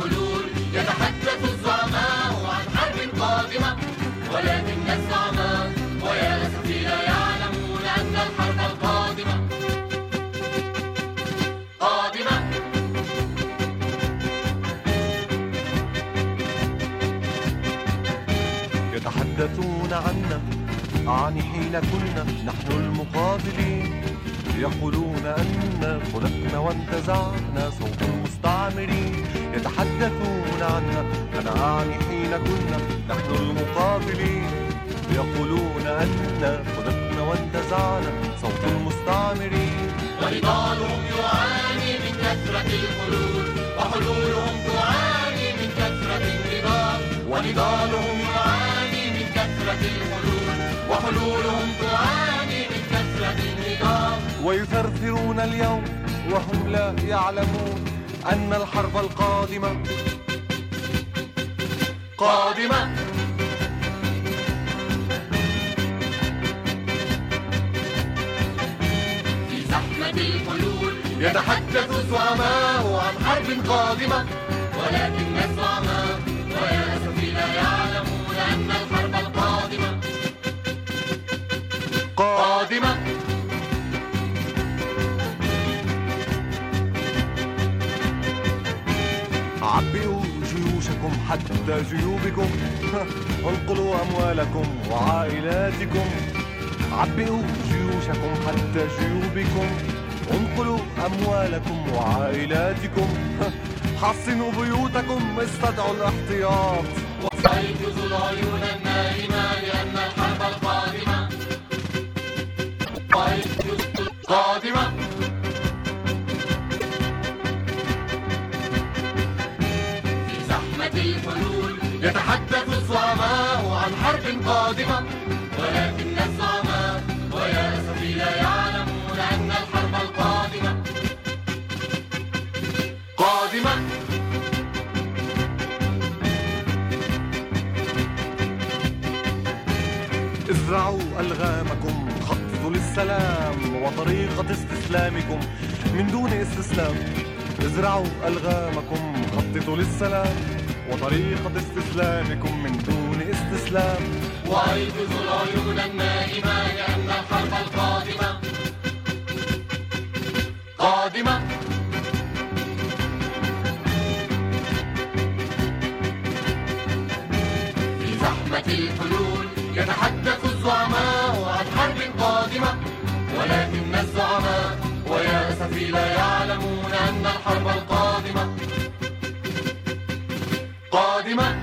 الحلول يتحدث الزعماء عن حرب قادمة، ولكن الزعماء ويا أسفي لا يعلمون أن الحرب القادمة قادمة. يتحدثون عنا عن حين كنا نحن المقاتلين، يقولون أننا خلقنا وانتزعنا صوت المستعمرين. يتحدثون عنا أنا أعني حين كنا نحن المقاتلين، يقولون أننا خلقنا وانتزعنا صوت المستعمرين. ونضالهم يعاني من كثرة الحلول، وحلولهم تعاني من كثرة النضال. ونضالهم يعاني من كثرة الحلول، وحلولهم تعاني من كثرة النضال. ويثرثرون اليوم وهم لا يعلمون أن الحرب القادمة قادمة. في زحمة الحلول يتحدث الزعماء عن حرب قادمة، ولكن الزعماء ويا أسفي لا يعلمون أن الحرب القادمة قادمة. عبئوا جيوشكم حتى جيوبكم، انقلوا أموالكم وعائلاتكم. عبئوا جيوشكم حتى جيوبكم، انقلوا أموالكم وعائلاتكم. حصنوا بيوتكم، استدعوا الاحتياط. وسيجوز العيون النائمة لأن الحرب القادمة قادمة. في زحمة الحلول يتحدث الزعماء عن حرب قادمة، ولكن الزعماء ويا أسفي لا يعلمون أن الحرب القادمة قادمة. ازرعوا ألغامكم، خططوا للسلام وطريقة استسلامكم من دون استسلام. ازرعوا ألغامكم، خططوا للسلام وطريقة استسلامكم من دون استسلام. وأيقظوا العيون النائمة لأن الحرب القادمة قادمة. في زحمة الحلول يتحدث الزعماء عن حرب قادمة، ولكن الزعماء ويا أسفي لا يعلمون أن الحرب القادمة قادمة.